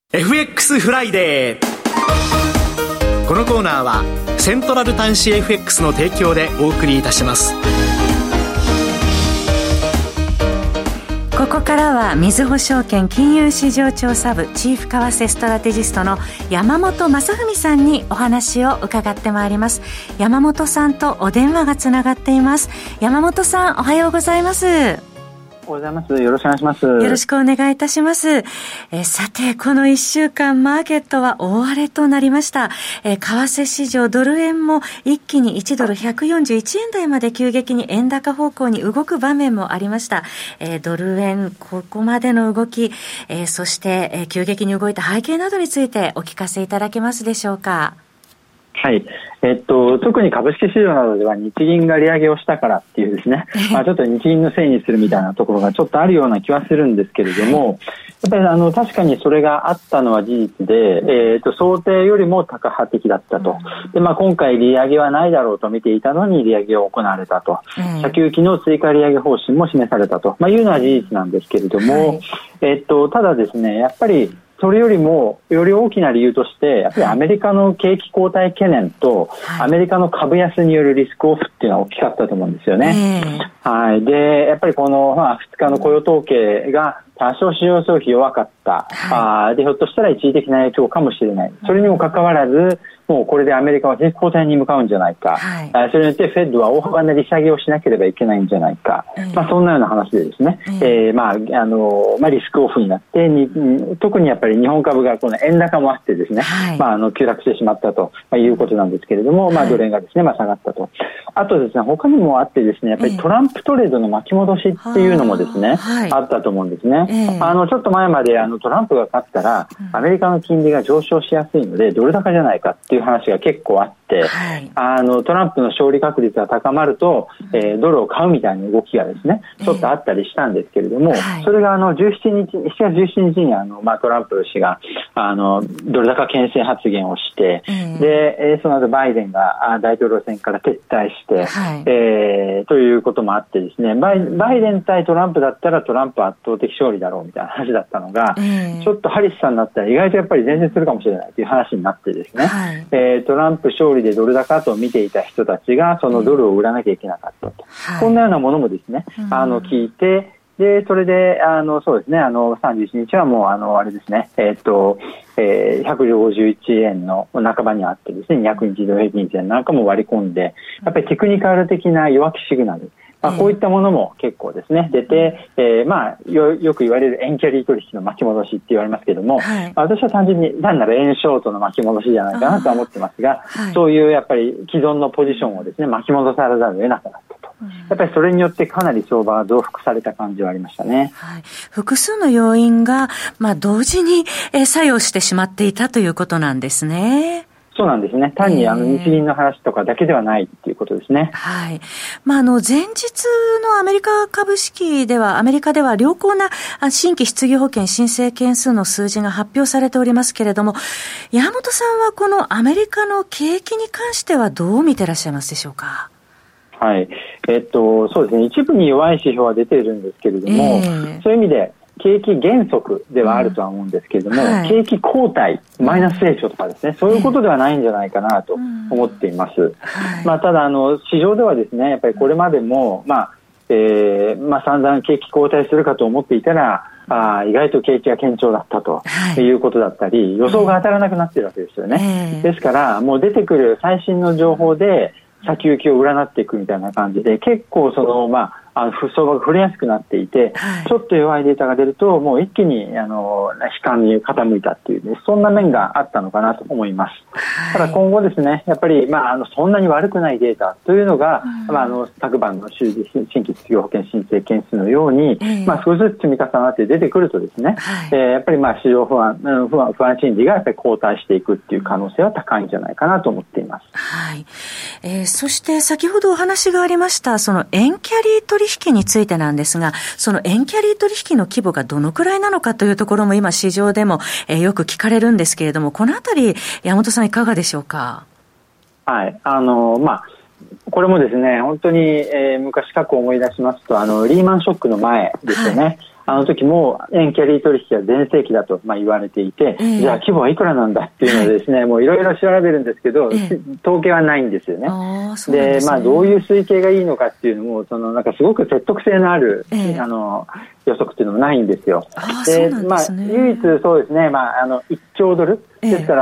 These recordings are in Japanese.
FX フライデー。このコーナーはセントラル端子 FX の提供でお送りいたします。 ここからはみずほ証券金融市場調査部チーフ為替ストラテジストの山本正文さんにお話を伺ってまいります。山本さんとお電話がつながっています。山本さん、おはようございます。 おはようございます。よろしくお願いします。 よろしくお願いいたします。さて、この1週間マーケットは大荒れとなりました。為替市場ドル円も一気に1ドル141円台まで急激に円高方向に動く場面もありました。ドル円ここまでの動き、そして、急激に動いた背景などについてお聞かせいただけますでしょうか。 はい。特に株式市場などでは日銀が利上げをしたからっていうですね、ちょっと日銀のせいにするみたいなところがちょっとあるような気はするんですけれども、やっぱり確かにそれがあったのは事実で、想定よりもタカ派的だったと。で、今回利上げはないだろうと見ていたのに利上げを行われたと。先行きの追加利上げ方針も示されたと、いうのは事実なんですけれども、ただですね、やっぱりそれよりもより大きな理由としてやっぱりアメリカの景気後退懸念とアメリカの株安によるリスクオフっていうのは大きかったと思うんですよね。はい。で、やっぱりこの2日の雇用統計が多少市場消費弱かった。で、ひょっとしたら一時的な影響かもしれない。それにもかかわらず、もうこれでアメリカは景気後退に向かうんじゃないか。それによってフェッドは大幅な利下げをしなければいけないんじゃないか。そんなような話でですね、リスクオフになって特にやっぱり日本株がこの円高もあってですね、急落してしまったということなんですけれども、ドル円がですね、下がったと。あとですね、他にもあってですね、やっぱりトランプトレードの巻き戻しっていうのもですね、あったと思うんですね。ちょっと前までトランプが勝ったらアメリカの金利が上昇しやすいのでドル高じゃないかっていう話が結構あって、トランプの勝利確率が高まると、ドルを買うみたいな動きがですね、ちょっとあったりしたんですけれども、それが7月17日にトランプ氏がドル高牽制発言をして、で、その後バイデンが大統領選から撤退して、ということもあってですね、バイデン対トランプだったらトランプ圧倒的勝利だろうみたいな話だったのが、ちょっとハリスさんだったら意外とやっぱり前線するかもしれないという話になってですね、トランプ勝利でドル高と見ていた人たちがそのドルを売らなきゃいけなかったと、こんなようなものもですね、聞いて、で、それで、そうですね、31日はもう、あれですね、151円の半ばにあってですね、200日移動平均線なんかも割り込んで、やっぱりテクニカル的な弱気シグナル、こういったものも結構ですね、出て、よく言われる円キャリー取引の巻き戻しって言われますけども、私は単純に単なる円ショートの巻き戻しじゃないかなとは思ってますが、そういうやっぱり既存のポジションをですね、巻き戻さざるを得なくなったと。やっぱりそれによってかなり相場が増幅された感じはありましたね。 複数の要因が、同時に作用してしまっていたということなんですね。 そうなんですね。単に日銀の話とかだけではないっていうことですね。 前日のアメリカ株式では、アメリカでは良好な新規失業保険申請件数の数字が発表されておりますけれども、山本さんはこのアメリカの景気に関してはどう見てらっしゃいますでしょうか。 そうですね。一部に弱い指標は出ているんですけれども、そういう意味で景気減速ではあるとは思うんですけれども、景気後退、マイナス成長とかですね、そういうことではないんじゃないかなと思っています。ただ市場ではですね、やっぱりこれまでも散々景気後退するかと思っていたら、意外と景気が堅調だったということだったり、予想が当たらなくなっているわけですよね。ですからもう出てくる最新の情報で先行きを占っていくみたいな感じで、結構相場が振れやすくなっていて、ちょっと弱いデータが出るともう一気に悲観に傾いたっていう、ね、そんな面があったのかなと思います。ただ今後ですね、やっぱりそんなに悪くないデータというのが、昨晩の新規失業保険申請件数のように、少しずつ積み重なって出てくるとですね、やっぱり市場不安心理がやっぱり後退していくっていう可能性は高いんじゃないかなと思っています。 そして先ほどお話がありましたその円キャリー取引についてなんですが、その円キャリー取引の規模がどのくらいなのかというところも今市場でも、よく聞かれるんですけれども、このあたり山本さんいかがでしょうか。 これもですね、本当に、昔過去を思い出しますとリーマンショックの前ですよね。 あの時も円キャリー取引は全盛期だと言われていて、じゃあ規模はいくらなんだっていうのをですね、もういろいろ調べるんですけど、統計はないんですよね。で、どういう推計がいいのかっていうのも、なんかすごく説得性のある、予測っていうのもないんですよ。で、唯一そうですね、1兆ドルですから、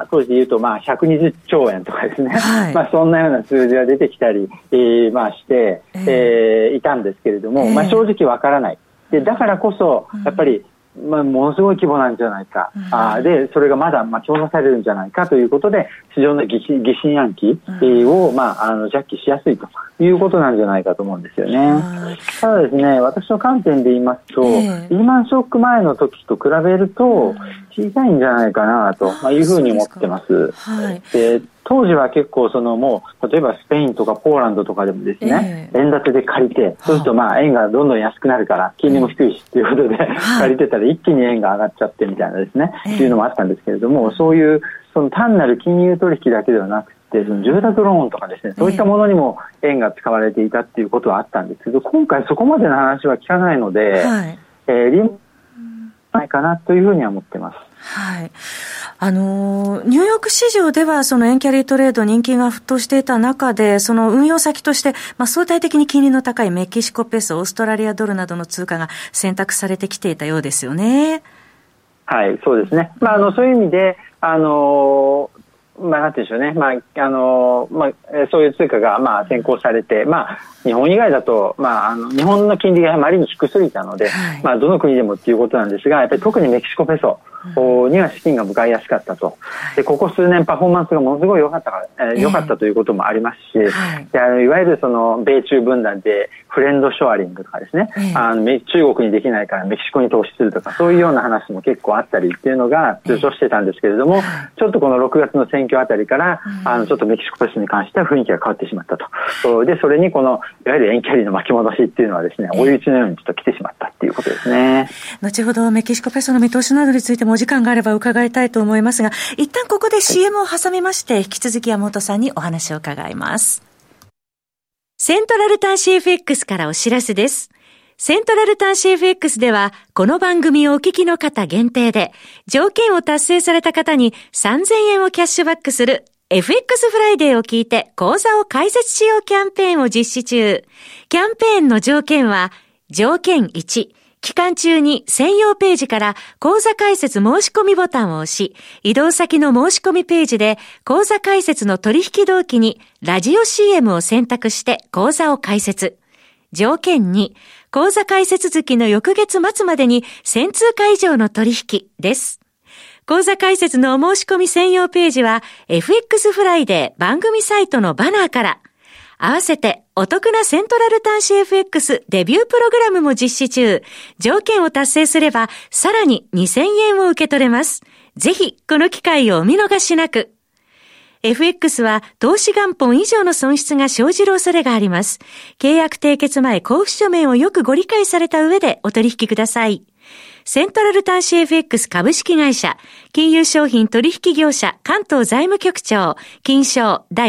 当時で言うと、120兆円とかですね、そんなような数字が出てきたり、して、いたんですけれども、正直わからない。で、だからこそ、やっぱり、ものすごい規模なんじゃないか。で、それがまだ調査されるんじゃないかということで、市場の疑心暗鬼を、ジャッキしやすいということなんじゃないかと思うんですよね。ただですね、私の観点で言いますと、リーマンショック前の時と比べると、小さいんじゃないかなというふうに思ってます。で、当時は結構もう例えばスペインとかポーランドとかでもですね、円建てで借りて、そうすると円がどんどん安くなるから金利も低いしということで、借りてたら一気に円が上がっちゃってみたいなですね、いうのもあったんですけれども、そういう単なる金融取引だけではなくて、住宅ローンとかですね、そういったものにも円が使われていたっていうことはあったんですけど、今回そこまでの話は聞かないので、リンないかなというふうには思ってます。 はい。ニューヨーク市場では円キャリートレード人気が沸騰していた中で、運用先として、相対的に金利の高いメキシコペソ、オーストラリアドルなどの通貨が選択されてきていたようですよね。 はい、そうですね。そういう意味で、なんて言うんでしょうね。そういう通貨が、先行されて、日本以外だと、日本の金利があまりに低すぎたので、どの国でもっていうことなんですが、やっぱり特にメキシコペソには資金が向かいやすかったと。で、ここ数年パフォーマンスがものすごい良かったということもありますし、で、いわゆる米中分断でフレンドショアリングとかですね、中国にできないからメキシコに投資するとか、そういうような話も結構あったりっていうのが上昇してたんですけれども、ちょっとこの6月の選挙あたりから、ちょっとメキシコペソに関しては雰囲気が変わってしまったと。で、それにいわゆる円キャリーの巻き戻しっていうのはですね、追い打ちのようにちょっと来てしまったっていうことですね。 後ほどメキシコペソの見通しなどについてもお時間があれば伺いたいと思いますが、一旦ここで CM を挟みまして、引き続き山本さんにお話を伺います。セントラル端子 FX からお知らせです。セントラル端子 FX では、この番組をお聞きの方限定で、条件を達成された方に3000円をキャッシュバックするFX フライデーを聞いて口座を開設しようキャンペーンを実施中。キャンペーンの条件は、条件1、期間中に専用ページから口座開設申し込みボタンを押し、移動先の申し込みページで口座開設の取引同期にラジオ CM を選択して口座を開設。条件2、口座開設月の翌月末までに1000通貨以上の取引です。口座開設のお申し込み専用ページは FX フライデー番組サイトのバナーから、合わせてお得なセントラル端子 FX デビュープログラムも実施中。条件を達成すればさらに2000円を受け取れます。ぜひこの機会をお見逃しなく。FX は投資元本以上の損失が生じる恐れがあります。契約締結前交付書面をよくご理解された上でお取引ください。セントラル端子 FX 株式会社、金融商品取引業者関東財務局長、金商第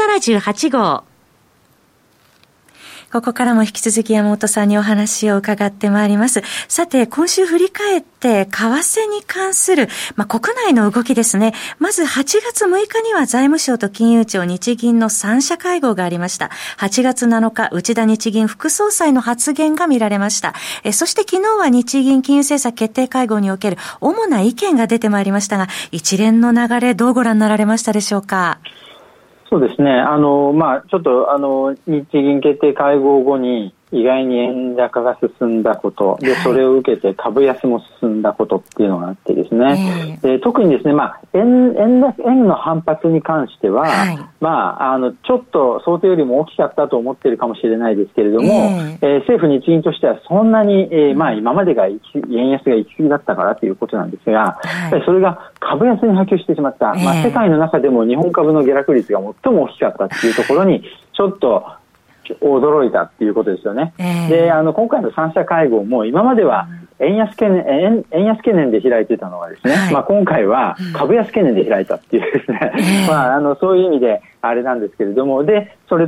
278号。ここからも引き続き山本さんにお話を伺ってまいります。さて、今週振り返って、為替に関する、国内の動きですね。まず8月6日には財務省と金融庁、日銀の3者会合がありました。8月7日、内田日銀副総裁の発言が見られました。そして昨日は日銀金融政策決定会合における主な意見が出てまいりましたが、一連の流れどうご覧になられましたでしょうか。 そうですね。ちょっと日銀決定会合後に意外に円高が進んだことで、それを受けて株安も進んだことっていうのがあってですね、で特にですね、円の反発に関しては、ちょっと想定よりも大きかったと思っているかもしれないですけれども、政府日銀としてはそんなに、今までが円安が行き過ぎだったからということなんですが、それが株安に波及してしまった、世界の中でも日本株の下落率が最も大きかったっていうところにちょっと驚いたっていうことですよね。で、今回の3者会合も今までは円安懸念で開いていたのがですね、今回は株安懸念で開いたっていうですね、そういう意味であれなんですけれども、で、それと、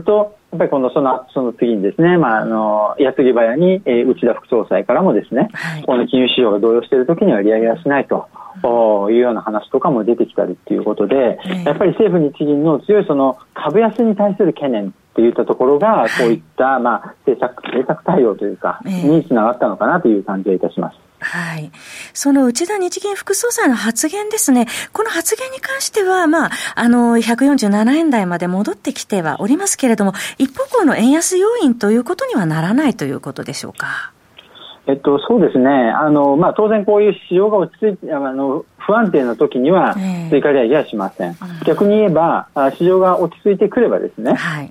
やっぱりその次にですね、矢継ぎ早に、内田副総裁からもですね、はい、この金融市場が動揺しているときには利上げはしないというような話とかも出てきたりということで、やっぱり政府日銀の強い株安に対する懸念といったところが、こういった、政策対応というか、につながったのかなという感じがいたします。 はい。その内田日銀副総裁の発言ですね。この発言に関しては、147円台まで戻ってきてはおりますけれども、一方向の円安要因ということにはならないということでしょうか。 そうですね。当然こういう市場が落ち着いて、不安定な時には追加利上げはしません。逆に言えば、市場が落ち着いてくればですね、はい、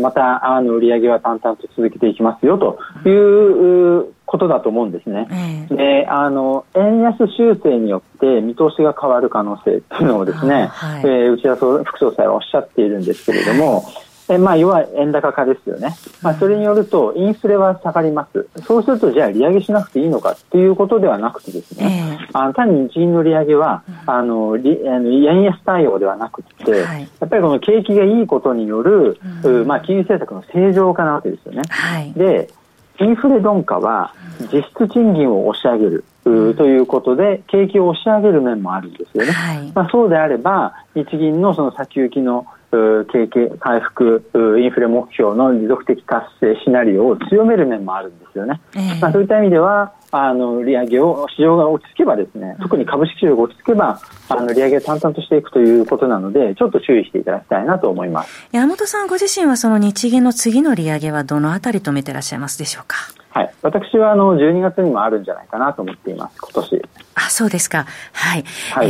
また、利上げは淡々と続けていきますよということだと思うんですね。で、円安修正によって見通しが変わる可能性というのをですね、はい、内田副総裁はおっしゃっているんですけれども、要は円高化ですよね。それによるとインフレは下がります。そうするとじゃあ利上げしなくていいのかっていうことではなくてですね、単に日銀の利上げは、円安対応ではなくて、やっぱりこの景気がいいことによる、金融政策の正常化なわけですよね。で、インフレ鈍化は実質賃金を押し上げる。ということで景気を押し上げる面もあるんですよね。そうであれば日銀のその先行きの景気回復、インフレ目標の持続的達成シナリオを強める面もあるんですよね。そういった意味では利上げを市場が落ち着けばですね、特に株式市場が落ち着けば利上げを淡々としていくということなので、ちょっと注意していただきたいなと思います。 山本さんご自身はその日銀の次の利上げはどのあたりと見ていらっしゃいますでしょうか。 はい、私は12月にもあるんじゃないかなと思っています、今年。 そうですか。はい。はい、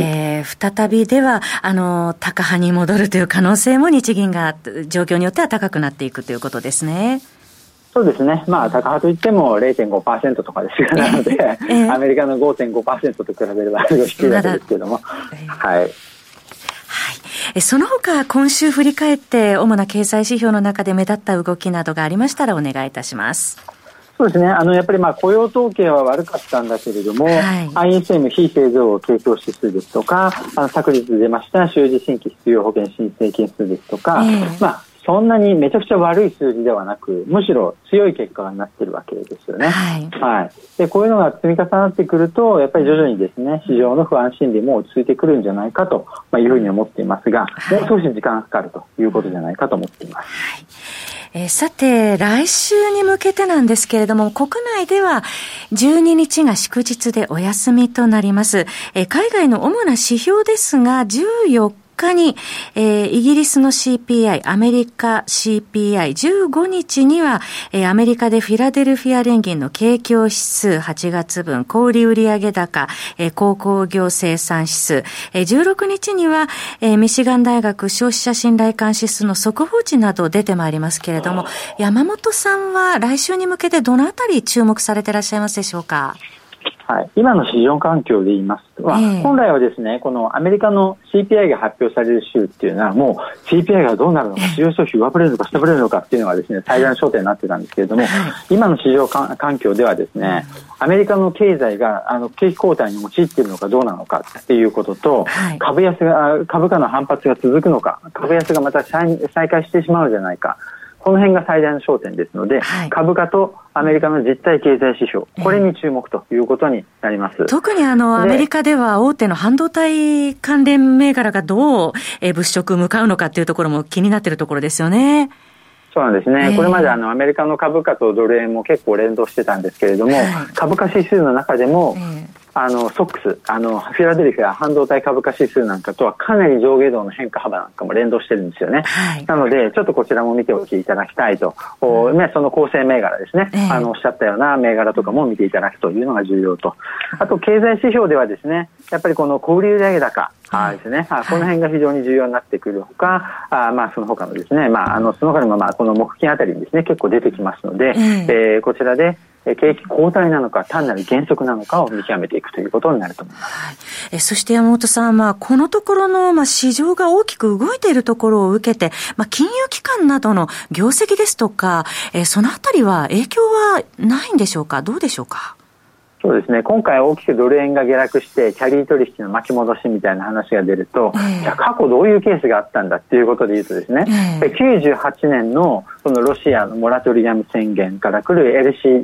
再びでは高派に戻るという可能性も日銀が状況によっては高くなっていくということですね。 そうですね。高派といっても 0.5% とかですが、なので、アメリカの 5.5% と比べれば低いわけですけども。はい。 その他、今週振り返って主な経済指標の中で目立った動きなどがありましたらお願いいたします。 そうですね。やっぱり雇用統計は悪かったんだけれども、ISM 非製造景況指数ですとか、昨日出ました収支新規失業保険申請件数ですとか、そんなにめちゃくちゃ悪い数字ではなく、むしろ強い結果になっているわけですよね。で、こういうのが積み重なってくると、やっぱり徐々にですね、市場の不安心理も落ち着いてくるんじゃないかというふうに思っていますが、もう少し時間がかかるということじゃないかと思っています。 さて、来週に向けてなんですけれども、国内では12日が祝日でお休みとなります。海外の主な指標ですが、14日に、イギリスの CPI、アメリカ CPI、15日には、アメリカでフィラデルフィア連銀の景況指数8月分、小売売上高、鉱工業生産指数、16日には、ミシガン大学消費者信頼感指数の速報値など出てまいりますけれども、山本さんは来週に向けてどのあたり注目されていらっしゃいますでしょうか。 はい、今の市場環境で言いますと、本来はですね、このアメリカの CPI が発表される週っていうのはもう CPI がどうなるのか、市場消費上振れるのか下振れるのかっていうのがですね、最大の焦点になってたんですけれども、今の市場環境ではですね、アメリカの経済が景気後退に陥っているのかどうなのかっていうことと、株価の反発が続くのか、株安がまた再開してしまうじゃないか、この辺が最大の焦点ですので、株価とアメリカの実体経済指標、これに注目ということになります。 特にアメリカでは大手の半導体関連銘柄がどう物色向かうのかというところも気になっているところですよね。 そうなんですね。これまでアメリカの株価とドル円も結構連動してたんですけれども、株価指数の中でも、ソックス、フィラデルフィア半導体株価指数なんかとはかなり上下動の変化幅なんかも連動してるんですよね。なので、ちょっとこちらも見ておきいただきたいと。その構成銘柄ですね。おっしゃったような銘柄とかも見ていただくというのが重要と。あと、経済指標ではですね、やっぱりこの小売売上高。ですね。この辺が非常に重要になってくるほか、その他のですね、その他にもこの木金あたりにですね、結構出てきますので、こちらで、景気後退なのか単なる減速なのかを見極めていくということになると思います。 そして山本さん、このところの、市場が大きく動いているところを受けて、金融機関などの業績ですとか、そのあたりは影響はないんでしょうか、どうでしょうか。 そうですね、今回大きくドル円が下落してキャリー取引の巻き戻しみたいな話が出ると、じゃあ過去どういうケースがあったんだっていうことで言うとですね、98年のそのロシアのモラトリアム宣言から来る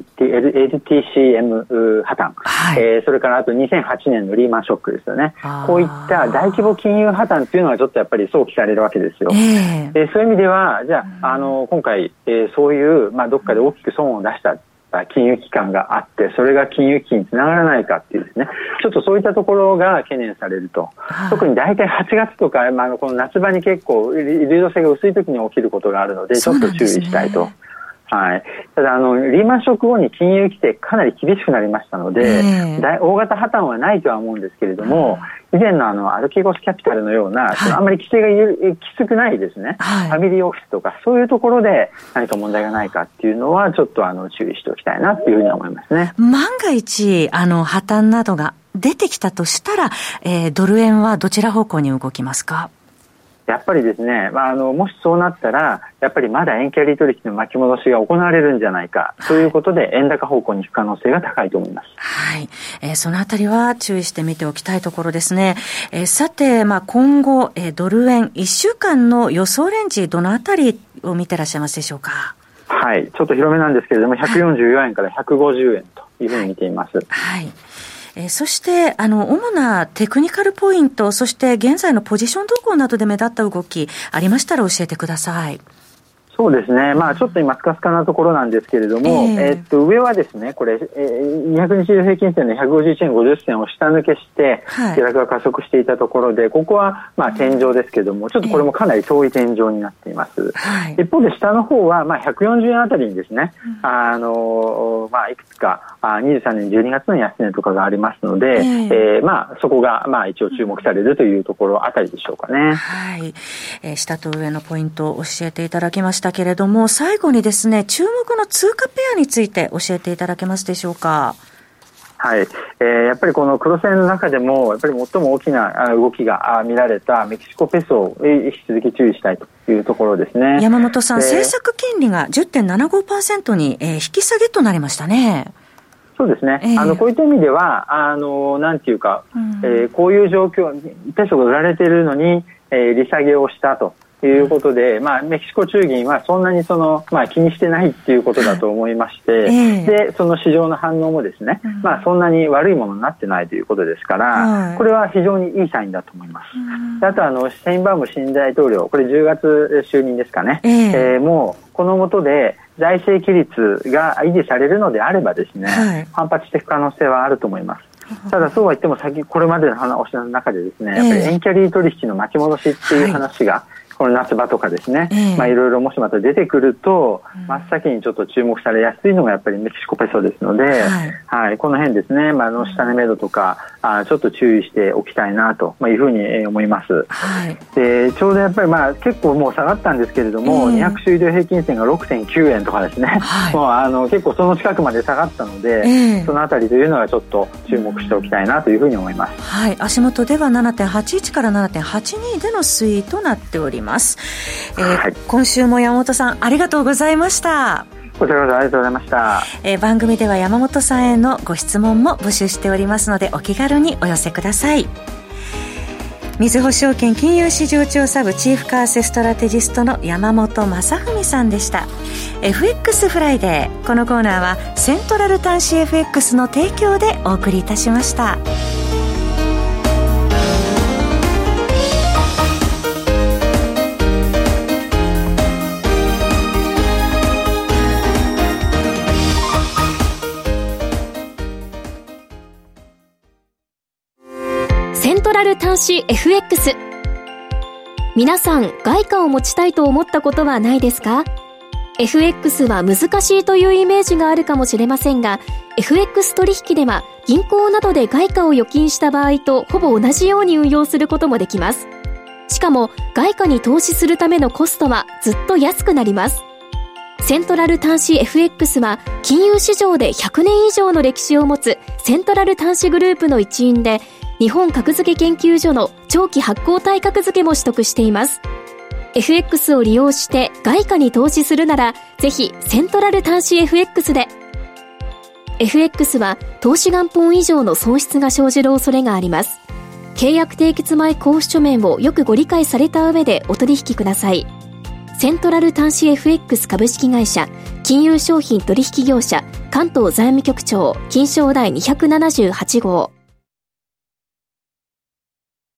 LTCM 破綻、それからあと2008年のリーマンショックですよね。こういった大規模金融破綻っていうのはちょっとやっぱり想起されるわけですよ。そういう意味ではじゃあ、今回、そういう、どっかで大きく損を出した金融機関があってそれが金融危機につながらないかっていうですね、ちょっとそういったところが懸念されると。特に大体8月とか、この夏場に結構流動性が薄い時に起きることがあるのでちょっと注意したいと。はい、ただリーマンショック後に金融規制かなり厳しくなりましたので、大型破綻はないとは思うんですけれども、以前のアルケゴスキャピタルのような、あんまり規制がきつくないですね、ファミリーオフィスとかそういうところで何か問題がないかっていうのはちょっと注意しておきたいなっていうふうに思いますね。 万が一破綻などが出てきたとしたら、ドル円はどちら方向に動きますか？ やっぱりですね、もしそうなったらやっぱりまだ円キャリー取引の巻き戻しが行われるんじゃないかということで、円高方向に行く可能性が高いと思います。 はい、そのあたりは注意して見ておきたいところですね。さて、今後、ドル円1週間の予想レンジどのあたりを見てらっしゃいますでしょうか？ はい、ちょっと広めなんですけれども144円から150円というふうに見ています。 はい。そして主なテクニカルポイント、そして現在のポジション動向などで目立った動きありましたら教えてください。 そうですね、ちょっと今スカスカなところなんですけれども、上はですね、これ、200日移平均線の151円50銭を下抜けして下落が加速していたところで、ここは天井ですけれども、ちょっとこれもかなり遠い天井になっています。一方で下の方は140円あたりにですね、いくつか23年12月の安値とかがありますので、そこが一応注目されるというところあたりでしょうかね。 はい、下と上のポイントを教えていただきましたけれども、最後にですね、注目の通貨ペアについて教えていただけますでしょうか？ はい、やっぱりこの黒線の中でもやっぱり最も大きな動きが見られたメキシコペソを引き続き注意したいというところですね。 山本さん、政策金利が 10.75% に引き下げとなりましたね。 そうですね、こういった意味ではなんていうか、こういう状況、ペソが売られているのに、利下げをしたということで、メキシコ中銀はそんなに気にしてないっていうことだと思いまして、でその市場の反応もですね、そんなに悪いものになってないということですから、これは非常にいいサインだと思います。であとシェインバーム新大統領、これ10月就任ですかね、もうこの下で財政規律が維持されるのであればですね、反発していく可能性はあると思います。ただそうは言ってもこれまでの話の中でですね、やっぱり円キャリー取引の巻き戻しっていう話が、この夏場とかですね、いろいろもしまた出てくると、真っ先にちょっと注目されやすいのがやっぱりメキシコペソですので、この辺ですね、下値目処とかちょっと注意しておきたいなというふうに思います。でちょうどやっぱり結構もう下がったんですけれども、200週移動平均線が 6.9 円とかですね、もう結構その近くまで下がったので、そのあたりというのはちょっと注目しておきたいなというふうに思います。 足元では 7.81 から 7.82 での推移となっております。今週も山本さんありがとうございました。 こちらこそありがとうございました。 番組では山本さんへのご質問も募集しておりますので、お気軽にお寄せください。みずほ証券金融市場調査部チーフ為替ストラテジストの山本正文さんでした。 FX フライデー、このコーナーはセントラル端子 FX の提供でお送りいたしました。 セントラル端子 FX。 皆さん、外貨を持ちたいと思ったことはないですか？ FX は難しいというイメージがあるかもしれませんが、 FX 取引では銀行などで外貨を預金した場合とほぼ同じように運用することもできます。しかも外貨に投資するためのコストはずっと安くなります。セントラル端子 FX は金融市場で100年以上の歴史を持つセントラル端子グループの一員で、日本格付け研究所の長期発行体格付けも取得しています。 FX を利用して外貨に投資するなら、ぜひセントラル端子 FX で。 FX は投資元本以上の損失が生じる恐れがあります。契約締結前交付書面をよくご理解された上でお取引ください。セントラル端子 FX 株式会社、金融商品取引業者、関東財務局長、金商第278号。